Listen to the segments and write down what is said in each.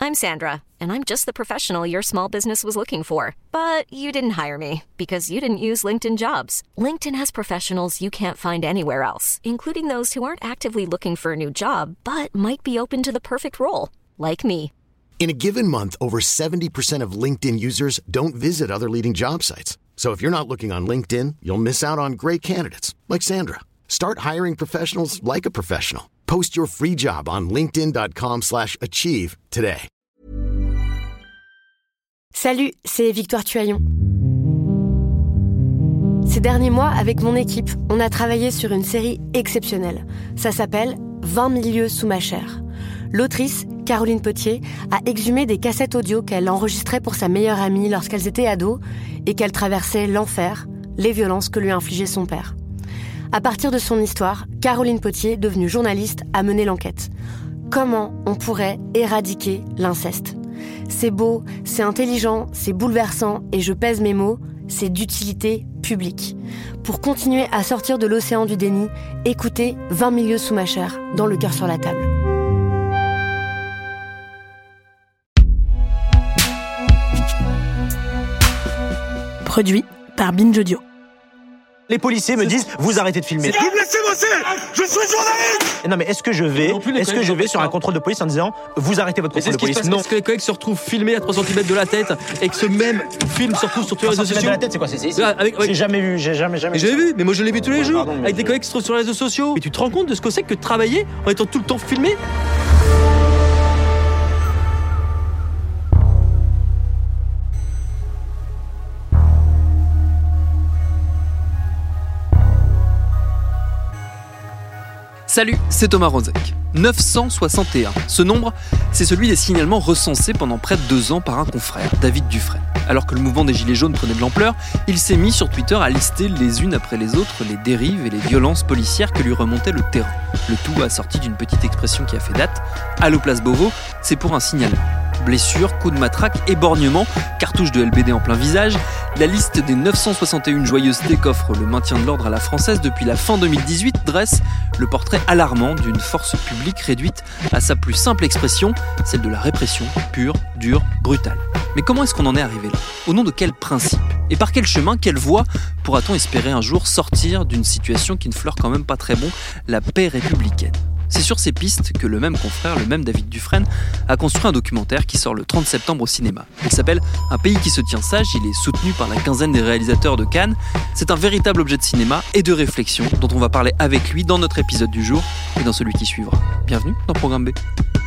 I'm Sandra, and I'm just the professional your small business was looking for. But you didn't hire me because you didn't use LinkedIn Jobs. LinkedIn has professionals you can't find anywhere else, including those who aren't actively looking for a new job, but might be open to the perfect role, like me. In a given month, over 70% of LinkedIn users don't visit other leading job sites. So if you're not looking on LinkedIn, you'll miss out on great candidates like Sandra. Start hiring professionals like a professional. Post your free job on linkedin.com/achieve today. Salut, c'est Victoire Tuaillon. Ces derniers mois, avec mon équipe, on a travaillé sur une série exceptionnelle. Ça s'appelle 20 000 lieues sous ma chair. L'autrice, Caroline Potier, a exhumé des cassettes audio qu'elle enregistrait pour sa meilleure amie lorsqu'elles étaient ados et qu'elle traversait l'enfer, les violences que lui infligeait son père. À partir de son histoire, Caroline Potier, devenue journaliste, a mené l'enquête. Comment on pourrait éradiquer l'inceste ? C'est beau, c'est intelligent, c'est bouleversant et je pèse mes mots, c'est d'utilité publique. Pour continuer à sortir de l'océan du déni, écoutez 20 000 lieues sous ma chair, dans Le cœur sur la table. Produit par Binge Audio. Les policiers me disent vous arrêtez de filmer. Vous me laissez bosser. Je suis journaliste. Non mais est-ce que je vais sur un contrôle de police en disant vous arrêtez votre contrôle de police? Non. Est-ce que les collègues se retrouvent filmés à 3 cm de la tête et que ce même film se retrouve sur tous les réseaux sociaux? De la tête, c'est quoi? C'est ici. J'ai jamais vu. J'ai vu, mais moi je l'ai vu tous les jours avec des collègues qui se retrouvent sur les réseaux sociaux. Mais tu te rends compte de ce que c'est que de travailler en étant tout le temps filmé? Salut, c'est Thomas Rozek. 961. Ce nombre, c'est celui des signalements recensés pendant près de 2 ans par un confrère, David Dufresne. Alors que le mouvement des Gilets jaunes prenait de l'ampleur, il s'est mis sur Twitter à lister les unes après les autres les dérives et les violences policières que lui remontait le terrain. Le tout assorti d'une petite expression qui a fait date. Allô place Beauvau, c'est pour un signalement. Blessures, coups de matraque, éborgnements, cartouches de LBD en plein visage, la liste des 961 joyeusetés qu'offre le maintien de l'ordre à la française depuis la fin 2018 dresse le portrait alarmant d'une force publique réduite à sa plus simple expression, celle de la répression pure, dure, brutale. Mais comment est-ce qu'on en est arrivé là ? Au nom de quel principe ? Et par quel chemin, quelle voie pourra-t-on espérer un jour sortir d'une situation qui ne fleure quand même pas très bon la paix républicaine ? C'est sur ces pistes que le même confrère, le même David Dufresne, a construit un documentaire qui sort le 30 septembre au cinéma. Il s'appelle « Un pays qui se tient sage », il est soutenu par la quinzaine des réalisateurs de Cannes. C'est un véritable objet de cinéma et de réflexion dont on va parler avec lui dans notre épisode du jour et dans celui qui suivra. Bienvenue dans Programme B.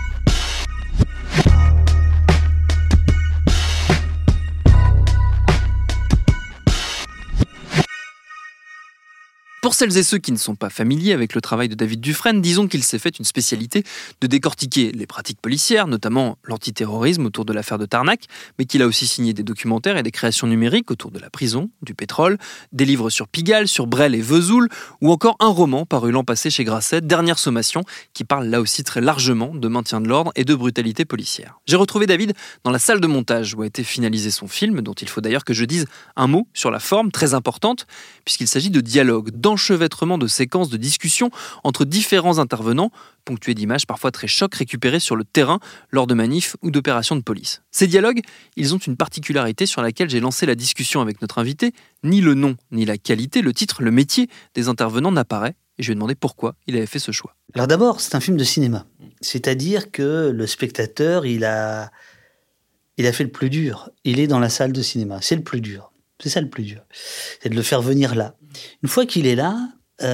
Pour celles et ceux qui ne sont pas familiers avec le travail de David Dufresne, disons qu'il s'est fait une spécialité de décortiquer les pratiques policières, notamment l'antiterrorisme autour de l'affaire de Tarnac, mais qu'il a aussi signé des documentaires et des créations numériques autour de la prison, du pétrole, des livres sur Pigalle, sur Brel et Vesoul, ou encore un roman paru l'an passé chez Grasset, Dernière Sommation, qui parle là aussi très largement de maintien de l'ordre et de brutalité policière. J'ai retrouvé David dans la salle de montage où a été finalisé son film, dont il faut d'ailleurs que je dise un mot sur la forme, très importante, puisqu'il s'agit de dialogue, d'enchevêtrement de séquences de discussions entre différents intervenants, ponctués d'images parfois très chocs récupérées sur le terrain lors de manifs ou d'opérations de police. Ces dialogues, ils ont une particularité sur laquelle j'ai lancé la discussion avec notre invité. Ni le nom, ni la qualité, le titre, le métier des intervenants n'apparaît, et je lui ai demandé pourquoi il avait fait ce choix. Alors d'abord, c'est un film de cinéma. C'est-à-dire que le spectateur, il a fait le plus dur. Il est dans la salle de cinéma. C'est le plus dur. C'est ça le plus dur. C'est de le faire venir là. Une fois qu'il est là,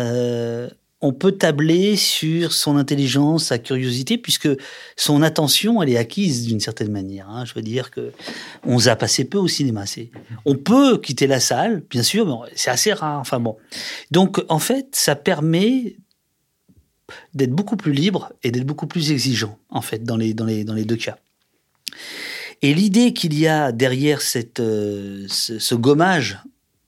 on peut tabler sur son intelligence, sa curiosité, puisque son attention, elle est acquise d'une certaine manière. Je veux dire que on zappe assez peu au cinéma. On peut quitter la salle, bien sûr, mais c'est assez rare. Enfin bon. Donc, en fait, ça permet d'être beaucoup plus libre et d'être beaucoup plus exigeant, en fait, dans les deux cas. Et l'idée qu'il y a derrière ce gommage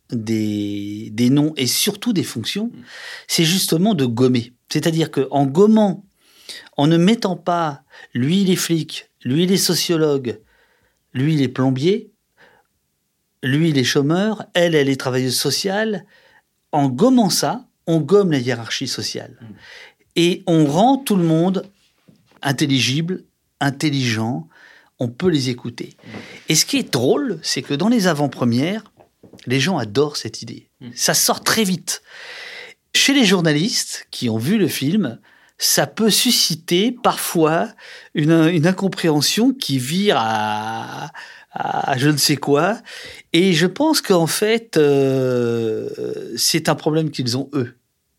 des noms et surtout des fonctions, c'est justement de gommer. C'est-à-dire qu'en gommant, en ne mettant pas lui il est flic, lui il est sociologue, lui il est plombier, lui il est chômeur, elle est travailleuse sociale, en gommant ça, on gomme la hiérarchie sociale. Et on rend tout le monde intelligible, intelligent, on peut les écouter. Et ce qui est drôle, c'est que dans les avant-premières, les gens adorent cette idée. Ça sort très vite. Chez les journalistes qui ont vu le film, ça peut susciter parfois une incompréhension qui vire à je ne sais quoi. Et je pense qu'en fait, c'est un problème qu'ils ont eux.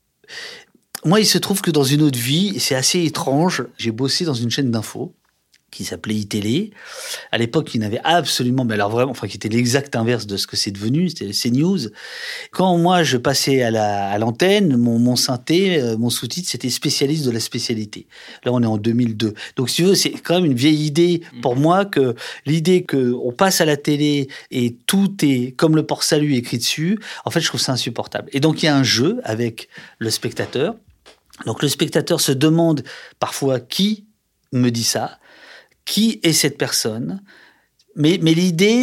Moi, il se trouve que dans une autre vie, c'est assez étrange, j'ai bossé dans une chaîne d'infos qui s'appelait iTélé. À l'époque, il n'avait absolument, mais alors vraiment, qui était l'exact inverse de ce que c'est devenu, c'était CNews. Quand moi, je passais à l'antenne, mon synthé, mon sous-titre, c'était spécialiste de la spécialité. Là, on est en 2002. Donc, si tu veux, c'est quand même une vieille idée pour moi que l'idée qu'on passe à la télé et tout est comme le port-salut écrit dessus, en fait, je trouve ça insupportable. Et donc, il y a un jeu avec le spectateur. Donc, le spectateur se demande parfois qui me dit ça. Qui est cette personne ? Mais l'idée,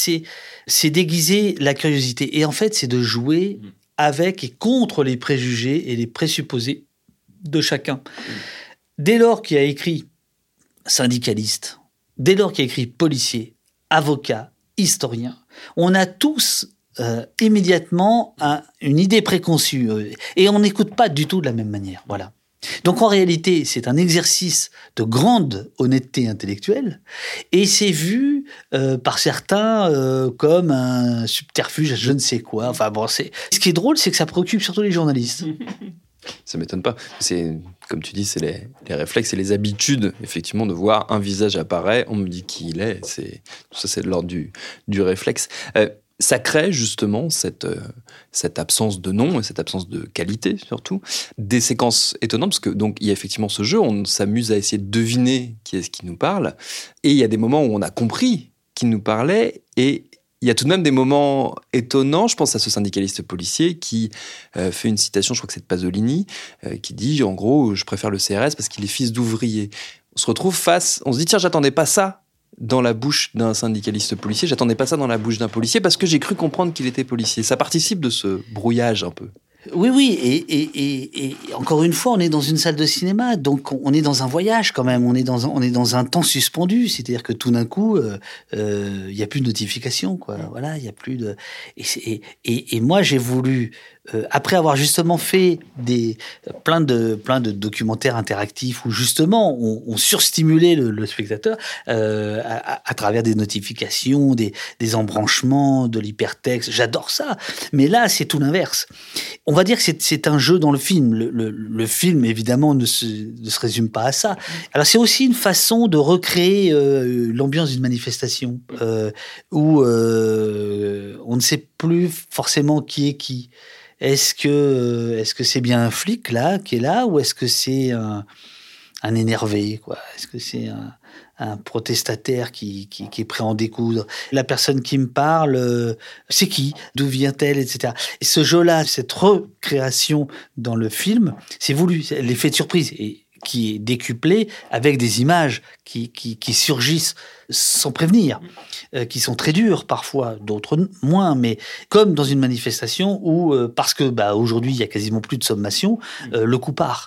c'est d'aiguiser la curiosité. Et en fait, c'est de jouer avec et contre les préjugés et les présupposés de chacun. Dès lors qu'il a écrit syndicaliste, dès lors qu'il a écrit policier, avocat, historien, on a tous immédiatement une idée préconçue. Et on n'écoute pas du tout de la même manière. Voilà. Donc en réalité, c'est un exercice de grande honnêteté intellectuelle et c'est vu par certains comme un subterfuge à je ne sais quoi. Enfin bon, ce qui est drôle, c'est que ça préoccupe surtout les journalistes. Ça m'étonne pas. C'est, comme tu dis, c'est les réflexes et les habitudes, effectivement, de voir un visage apparaître, on me dit qui il est. Tout ça, c'est de l'ordre du réflexe. Ça crée justement cette absence de nom et cette absence de qualité surtout, des séquences étonnantes parce que donc il y a effectivement ce jeu, on s'amuse à essayer de deviner qui est-ce qui nous parle et il y a des moments où on a compris qui nous parlait et il y a tout de même des moments étonnants. Je pense à ce syndicaliste policier qui fait une citation, je crois que c'est de Pasolini, qui dit en gros je préfère le CRS parce qu'il est fils d'ouvrier. On se retrouve on se dit tiens j'attendais pas ça dans la bouche d'un syndicaliste policier, j'attendais pas ça dans la bouche d'un policier parce que j'ai cru comprendre qu'il était policier. Ça participe de ce brouillage un peu. Oui, et encore une fois, on est dans une salle de cinéma, donc on est dans un voyage quand même, on est dans un temps suspendu, c'est-à-dire que tout d'un coup, il y a plus de notification, quoi. Voilà, il y a plus de. Et moi, j'ai voulu, après avoir justement fait plein de documentaires interactifs où justement on surstimulait le spectateur à travers des notifications, des embranchements, de l'hypertexte. J'adore ça, mais là, c'est tout l'inverse. On va dire que c'est un jeu dans le film. Le film, évidemment, ne se résume pas à ça. Alors, c'est aussi une façon de recréer l'ambiance d'une manifestation où on ne sait plus forcément qui est qui. Est-ce que c'est bien un flic là qui est là ou est-ce que c'est un énervé quoi ? Est-ce que c'est un protestataire qui est prêt à en découdre. La personne qui me parle, c'est qui ? D'où vient-elle, etc. Et ce jeu-là, cette recréation dans le film, c'est voulu. C'est l'effet de surprise et qui est décuplé avec des images qui surgissent sans prévenir, qui sont très dures parfois, d'autres moins, mais comme dans une manifestation où, parce que aujourd'hui il y a quasiment plus de sommation, le coup part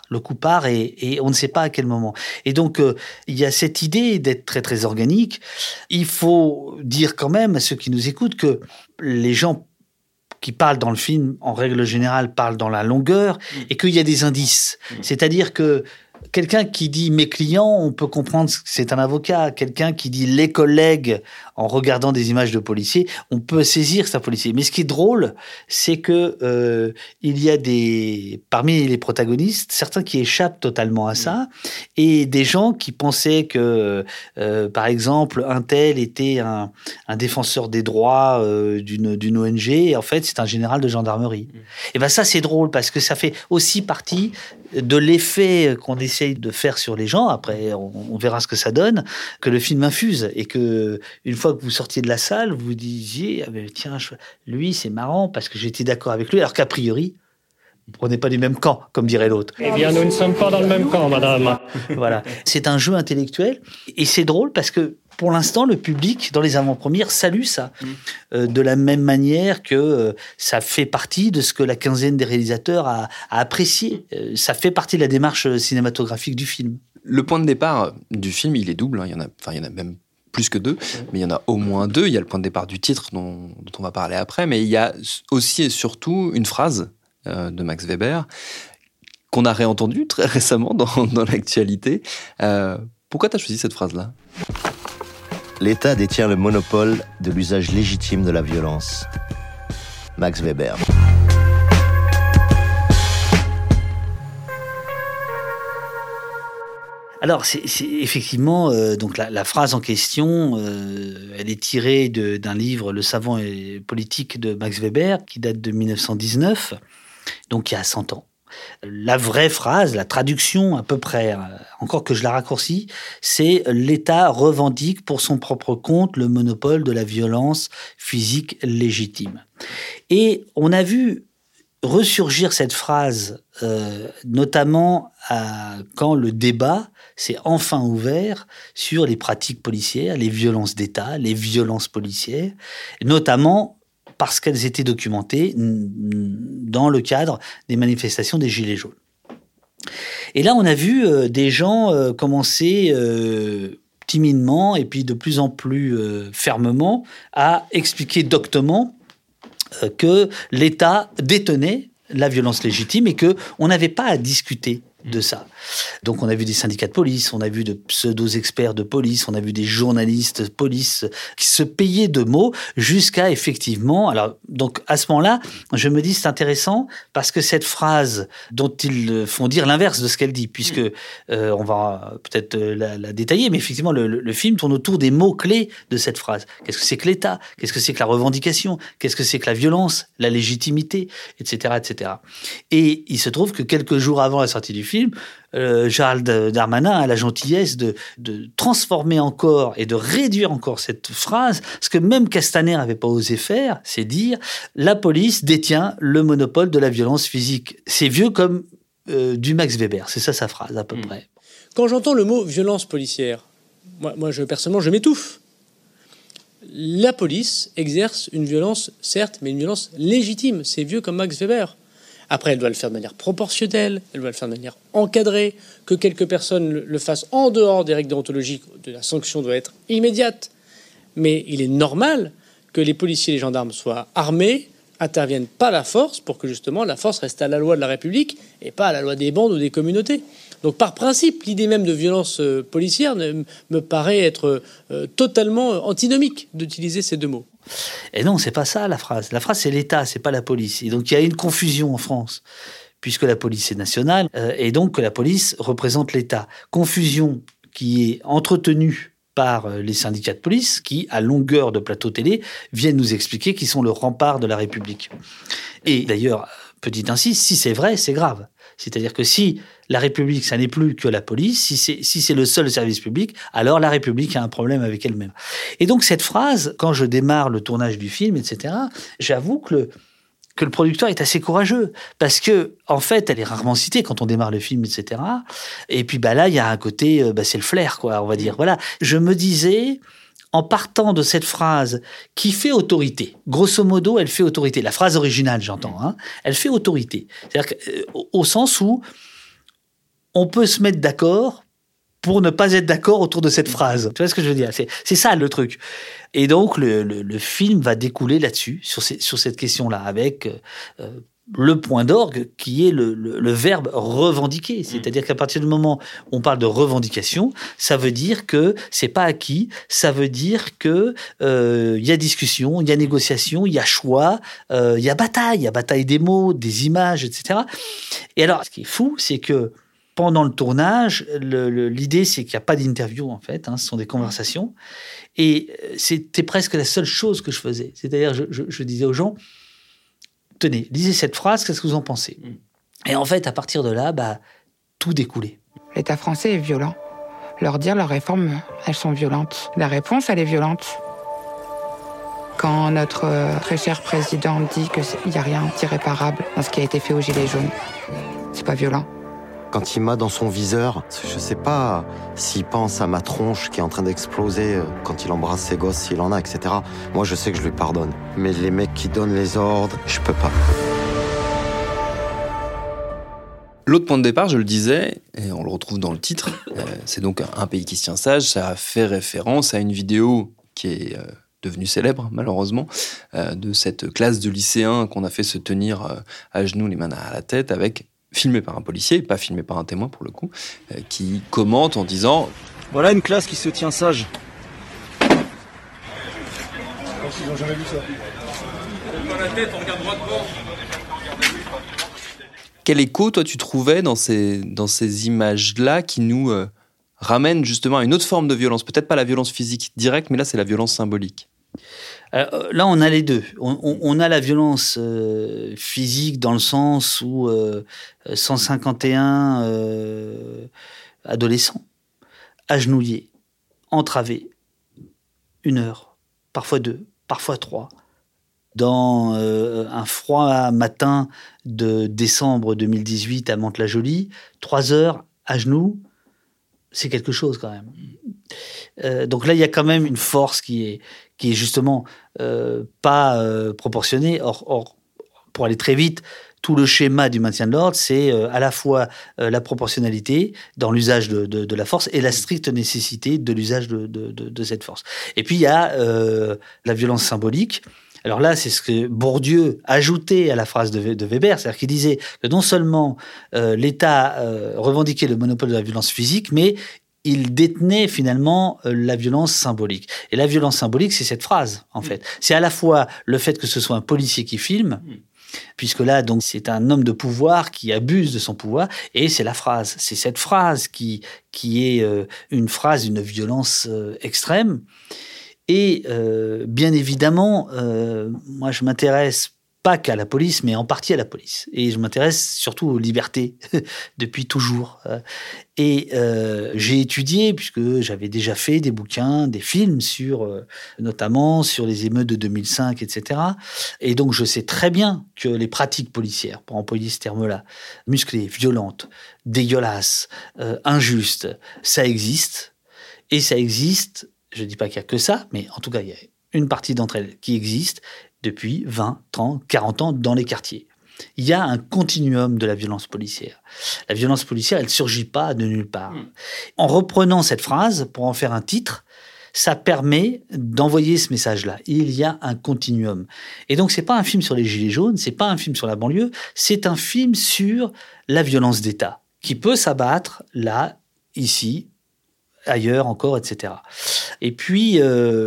et on ne sait pas à quel moment. Et donc il y a cette idée d'être très très organique. Il faut dire quand même à ceux qui nous écoutent que les gens qui parlent dans le film, en règle générale, parlent dans la longueur et qu'il y a des indices. C'est-à-dire que quelqu'un qui dit « mes clients », on peut comprendre que c'est un avocat. Quelqu'un qui dit « les collègues », en regardant des images de policiers, on peut saisir que c'est un policier. Mais ce qui est drôle, c'est que il y a parmi les protagonistes, certains qui échappent totalement à ça, et des gens qui pensaient que, par exemple, un tel était un défenseur des droits d'une ONG, et en fait, c'est un général de gendarmerie. Et ça, c'est drôle, parce que ça fait aussi partie de l'effet qu'on essaye de faire sur les gens. Après, on verra ce que ça donne, que le film infuse, et que une fois que vous sortiez de la salle, vous disiez tiens, lui, c'est marrant, parce que j'étais d'accord avec lui, alors qu'a priori, vous ne prenez pas du même camp, comme dirait l'autre. Eh bien, nous ne sommes pas dans le même camp, madame. Voilà. C'est un jeu intellectuel, et c'est drôle parce que, pour l'instant, le public, dans les avant-premières, salue ça. De la même manière que ça fait partie de ce que la quinzaine des réalisateurs a apprécié. Ça fait partie de la démarche cinématographique du film. Le point de départ du film, il est double. Il y en a même plus que 2, mais il y en a au moins 2. Il y a le point de départ du titre dont on va parler après, mais il y a aussi et surtout une phrase de Max Weber qu'on a réentendue très récemment dans l'actualité. Pourquoi tu as choisi cette phrase-là ? L'État détient le monopole de l'usage légitime de la violence. Max Weber. Alors, c'est effectivement, donc la phrase en question, elle est tirée d'un livre, Le savant et politique de Max Weber, qui date de 1919, donc il y a 100 ans. La vraie phrase, la traduction à peu près, encore que je la raccourcis, c'est « L'État revendique pour son propre compte le monopole de la violence physique légitime ». Et on a vu ressurgir cette phrase, notamment quand le débat s'est enfin ouvert sur les pratiques policières, les violences d'État, les violences policières, notamment parce qu'elles étaient documentées dans le cadre des manifestations des Gilets jaunes. Et là, on a vu des gens commencer timidement et puis de plus en plus fermement à expliquer doctement que l'État détenait la violence légitime et qu'on n'avait pas à discuter de ça. Donc on a vu des syndicats de police, on a vu de pseudo-experts de police, on a vu des journalistes de police qui se payaient de mots jusqu'à effectivement... Alors, donc à ce moment-là, je me dis c'est intéressant parce que cette phrase dont ils font dire l'inverse de ce qu'elle dit, puisque on va peut-être la détailler, mais effectivement le film tourne autour des mots-clés de cette phrase. Qu'est-ce que c'est que l'État ? Qu'est-ce que c'est que la revendication ? Qu'est-ce que c'est que la violence ? La légitimité ? Etc., etc. Et il se trouve que quelques jours avant la sortie du film, Gérald Darmanin a la gentillesse de transformer encore et de réduire encore cette phrase. Ce que même Castaner n'avait pas osé faire, c'est dire « La police détient le monopole de la violence physique ». C'est vieux comme du Max Weber, c'est ça sa phrase à peu près. Quand j'entends le mot « violence policière », moi personnellement, je m'étouffe. La police exerce une violence, certes, mais une violence légitime. C'est vieux comme Max Weber. Après, elle doit le faire de manière proportionnelle, elle doit le faire de manière encadrée, que quelques personnes le fassent en dehors des règles déontologiques, la sanction doit être immédiate. Mais il est normal que les policiers et les gendarmes soient armés, interviennent pas la force, pour que justement la force reste à la loi de la République et pas à la loi des bandes ou des communautés. Donc par principe, l'idée même de violence policière me paraît être totalement antinomique d'utiliser ces deux mots. Et non, c'est pas ça la phrase. La phrase, c'est l'État, c'est pas la police. Et donc il y a une confusion en France, puisque la police est nationale, et donc que la police représente l'État. Confusion qui est entretenue par les syndicats de police qui, à longueur de plateau télé, viennent nous expliquer qu'ils sont le rempart de la République. Et d'ailleurs, petit insiste, si c'est vrai, c'est grave. C'est-à-dire que si la République, ça n'est plus que la police, si c'est le seul service public, alors la République a un problème avec elle-même. Et donc cette phrase, quand je démarre le tournage du film, etc., j'avoue que le producteur est assez courageux, parce que en fait, elle est rarement citée quand on démarre le film, etc. Et puis là, il y a un côté, c'est le flair, quoi, on va dire. Voilà. Je me disais, en partant de cette phrase qui fait autorité, grosso modo, elle fait autorité. La phrase originale, j'entends, hein, elle fait autorité. C'est-à-dire au sens où on peut se mettre d'accord pour ne pas être d'accord autour de cette phrase. Tu vois ce que je veux dire ? C'est ça le truc. Et donc le film va découler là-dessus, sur cette question-là, avec le point d'orgue qui est le verbe revendiquer. C'est-à-dire qu'à partir du moment où on parle de revendication, ça veut dire que c'est pas acquis, ça veut dire que y a discussion, il y a négociation, il y a choix, il y a bataille des mots, des images, etc. Et alors, ce qui est fou, c'est que pendant le tournage, l'idée, c'est qu'il n'y a pas d'interview, en fait. Hein, ce sont des conversations. Et c'était presque la seule chose que je faisais. C'est-à-dire, je disais aux gens, tenez, lisez cette phrase, qu'est-ce que vous en pensez ? Et en fait, à partir de là, tout découlait. L'État français est violent. Leurs réformes, elles sont violentes. La réponse, elle est violente. Quand notre très cher président dit qu'il n'y a rien d'irréparable dans ce qui a été fait aux Gilets jaunes, c'est pas violent. Quand il m'a dans son viseur, je sais pas s'il pense à ma tronche qui est en train d'exploser quand il embrasse ses gosses, s'il en a, etc. Moi, je sais que je lui pardonne. Mais les mecs qui donnent les ordres, je peux pas. L'autre point de départ, je le disais, et on le retrouve dans le titre, c'est donc un pays qui se tient sage. Ça a fait référence à une vidéo qui est devenue célèbre, malheureusement, de cette classe de lycéens qu'on a fait se tenir à genoux, les mains à la tête, filmé par un policier, pas filmé par un témoin pour le coup, qui commente en disant « Voilà une classe qui se tient sage ». Ils n'ont jamais vu ça. Dans la tête, on regarde droit devant. Quel écho, toi, tu trouvais dans ces images-là qui nous ramènent justement à une autre forme de violence? Peut-être pas la violence physique directe, mais là, c'est la violence symbolique. Alors, là, on a les deux. On a la violence physique dans le sens où 151 adolescents agenouillés, entravés, 1 heure, parfois 2, parfois 3, dans un froid matin de décembre 2018 à Mantes-la-Jolie, 3 heures à genoux, c'est quelque chose quand même. Donc là, il y a quand même une force qui est justement pas proportionnée. Or, pour aller très vite, tout le schéma du maintien de l'ordre, c'est à la fois la proportionnalité dans l'usage de la force et la stricte nécessité de l'usage de cette force. Et puis, il y a la violence symbolique. Alors là, c'est ce que Bourdieu ajoutait à la phrase de Weber, c'est-à-dire qu'il disait que non seulement l'État revendiquait le monopole de la violence physique, mais il détenait finalement la violence symbolique. Et la violence symbolique, c'est cette phrase, en fait. C'est à la fois le fait que ce soit un policier qui filme, puisque là, donc, c'est un homme de pouvoir qui abuse de son pouvoir, et c'est la phrase. C'est cette phrase qui est une phrase d'une violence extrême. Et bien évidemment, moi, je m'intéresse pas qu'à la police, mais en partie à la police. Et je m'intéresse surtout aux libertés depuis toujours. Et j'ai étudié, puisque j'avais déjà fait des bouquins, des films notamment sur les émeutes de 2005, etc. Et donc, je sais très bien que les pratiques policières, pour employer ce terme-là, musclées, violentes, dégueulasses, injustes, ça existe. Et ça existe, je ne dis pas qu'il n'y a que ça, mais en tout cas, il y a une partie d'entre elles qui existe depuis 20, 30, 40 ans dans les quartiers. Il y a un continuum de la violence policière. La violence policière, elle ne surgit pas de nulle part. En reprenant cette phrase pour en faire un titre, ça permet d'envoyer ce message-là. Il y a un continuum. Et donc, c'est pas un film sur les gilets jaunes, c'est pas un film sur la banlieue, c'est un film sur la violence d'État qui peut s'abattre là, ici, ailleurs encore, etc. Et puis,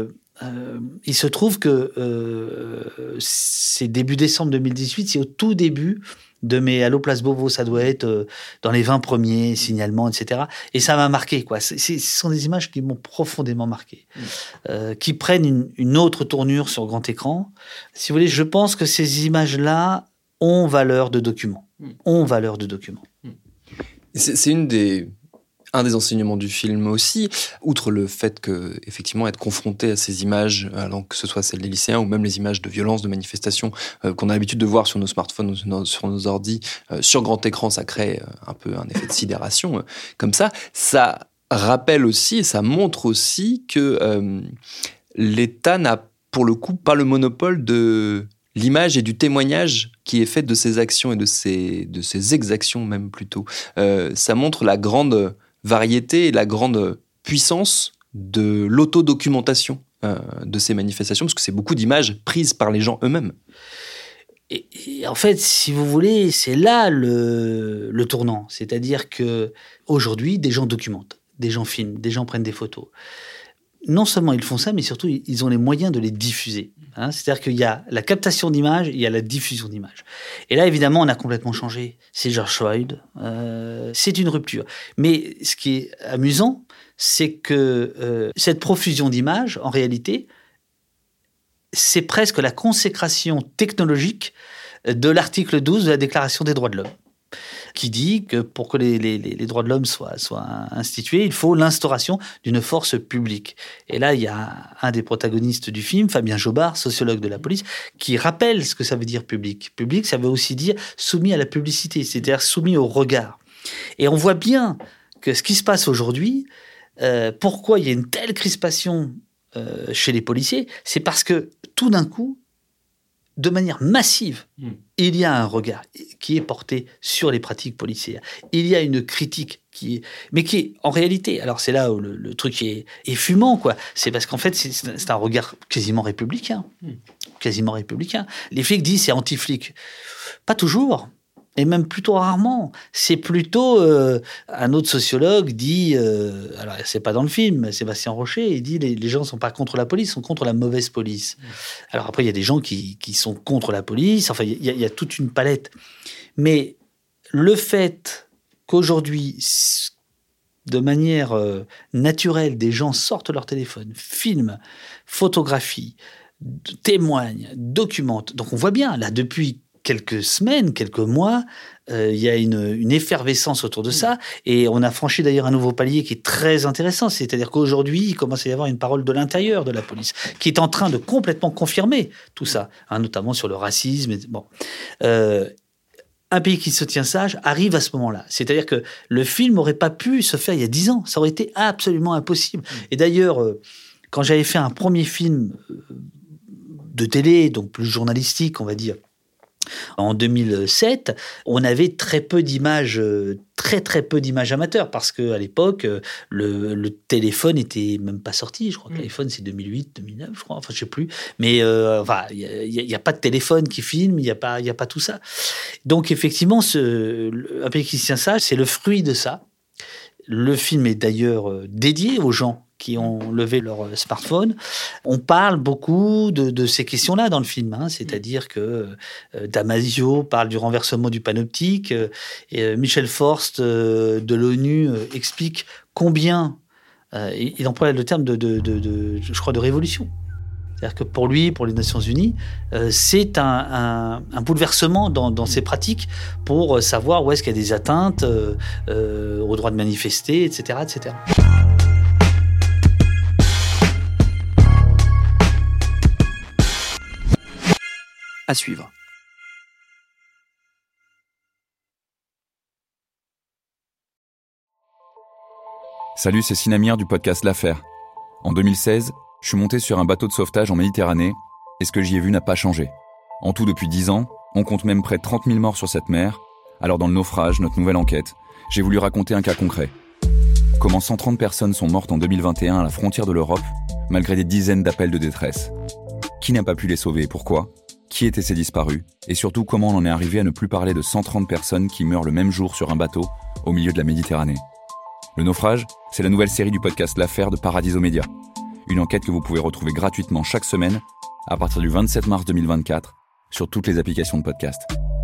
il se trouve que c'est début décembre 2018, c'est au tout début de mes Allo Place Beauvau, ça doit être dans les 20 premiers signalements, etc. Et ça m'a marqué, quoi. Ce sont des images qui m'ont profondément marqué, qui prennent une autre tournure sur grand écran. Si vous voulez, je pense que ces images-là ont valeur de document. C'est un des enseignements du film aussi, outre le fait que, effectivement, être confronté à ces images, alors que ce soit celles des lycéens ou même les images de violence, de manifestations qu'on a l'habitude de voir sur nos smartphones, sur nos ordis, sur grand écran, ça crée un peu un effet de sidération. Comme ça rappelle aussi et ça montre aussi que l'État n'a, pour le coup, pas le monopole de l'image et du témoignage qui est fait de ses actions et de ses exactions même plutôt. Ça montre la grande variété et la grande puissance de l'autodocumentation de ces manifestations, parce que c'est beaucoup d'images prises par les gens eux-mêmes. Et en fait, si vous voulez, c'est là le tournant. C'est-à-dire que aujourd'hui, des gens documentent, des gens filment, des gens prennent des photos. Non seulement ils font ça, mais surtout, ils ont les moyens de les diffuser. C'est-à-dire qu'il y a la captation d'images, il y a la diffusion d'images. Et là, évidemment, on a complètement changé. C'est George Floyd. C'est une rupture. Mais ce qui est amusant, c'est que cette profusion d'images, en réalité, c'est presque la consécration technologique de l'article 12 de la Déclaration des droits de l'homme, qui dit que pour que les droits de l'homme soient institués, il faut l'instauration d'une force publique. Et là, il y a un des protagonistes du film, Fabien Jobard, sociologue de la police, qui rappelle ce que ça veut dire public. Public, ça veut aussi dire soumis à la publicité, c'est-à-dire soumis au regard. Et on voit bien que ce qui se passe aujourd'hui, pourquoi il y a une telle crispation chez les policiers, c'est parce que tout d'un coup, de manière massive il y a un regard qui est porté sur les pratiques policières. Il y a une critique mais qui est en réalité, alors c'est là où le truc est fumant, quoi. C'est parce qu'en fait, c'est un regard quasiment républicain. Quasiment républicain. Les flics disent c'est anti-flic. Pas toujours. Et même plutôt rarement. C'est plutôt un autre sociologue dit, alors c'est pas dans le film, Sébastien Rocher, il dit les gens sont pas contre la police, ils sont contre la mauvaise police. Alors après il y a des gens qui sont contre la police. Enfin il y a toute une palette. Mais le fait qu'aujourd'hui, de manière naturelle, des gens sortent leur téléphone, filment, photographient, témoignent, documentent. Donc on voit bien là depuis quelques semaines, quelques mois, il y a une effervescence autour de ça, et on a franchi d'ailleurs un nouveau palier qui est très intéressant, c'est-à-dire qu'aujourd'hui, il commence à y avoir une parole de l'intérieur de la police, qui est en train de complètement confirmer tout ça, notamment sur le racisme. Bon. Un pays qui se tient sage arrive à ce moment-là. C'est-à-dire que le film n'aurait pas pu se faire il y a 10 ans, ça aurait été absolument impossible. Et d'ailleurs, quand j'avais fait un premier film de télé, donc plus journalistique, on va dire, en 2007, on avait très peu d'images, très peu d'images amateurs, parce qu'à l'époque, le téléphone n'était même pas sorti. Je crois que l'iPhone, c'est 2008, 2009, je crois. Enfin, je sais plus. Mais il n'y a pas de téléphone qui filme, il n'y a pas tout ça. Donc, effectivement, Un pays qui se tient sage, c'est le fruit de ça. Le film est d'ailleurs dédié aux gens qui ont levé leur smartphone. On parle beaucoup de ces questions-là dans le film, c'est-à-dire que Damasio parle du renversement du panoptique, et Michel Forst de l'ONU explique combien, il emploie le terme je crois, de révolution. C'est-à-dire que pour lui, pour les Nations Unies, c'est un bouleversement dans ces pratiques pour savoir où est-ce qu'il y a des atteintes au droit de manifester, etc., etc. À suivre. Salut, c'est Sinamir du podcast L'Affaire. En 2016, je suis monté sur un bateau de sauvetage en Méditerranée et ce que j'y ai vu n'a pas changé. En tout, depuis 10 ans, on compte même près de 30 000 morts sur cette mer. Alors dans le naufrage, notre nouvelle enquête, j'ai voulu raconter un cas concret. Comment 130 personnes sont mortes en 2021 à la frontière de l'Europe, malgré des dizaines d'appels de détresse. Qui n'a pas pu les sauver et pourquoi ? Qui étaient ces disparus ? Et surtout, comment on en est arrivé à ne plus parler de 130 personnes qui meurent le même jour sur un bateau au milieu de la Méditerranée ? Le naufrage, c'est la nouvelle série du podcast L'Affaire de Paradiso Média. Une enquête que vous pouvez retrouver gratuitement chaque semaine à partir du 27 mars 2024 sur toutes les applications de podcast.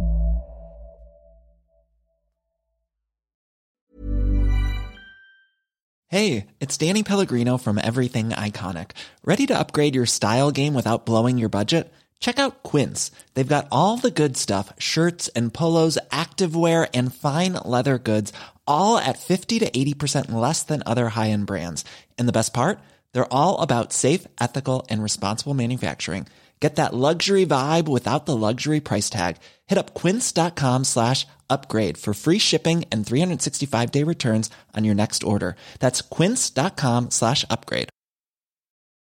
Hey, it's Danny Pellegrino from Everything Iconic. Ready to upgrade your style game without blowing your budget? Check out Quince. They've got all the good stuff, shirts and polos, activewear, and fine leather goods, all at 50 to 80% less than other high-end brands. And the best part? They're all about safe, ethical, and responsible manufacturing. Get that luxury vibe without the luxury price tag. Hit up quince.com/upgrade for free shipping and 365-day returns on your next order. That's quince.com/upgrade.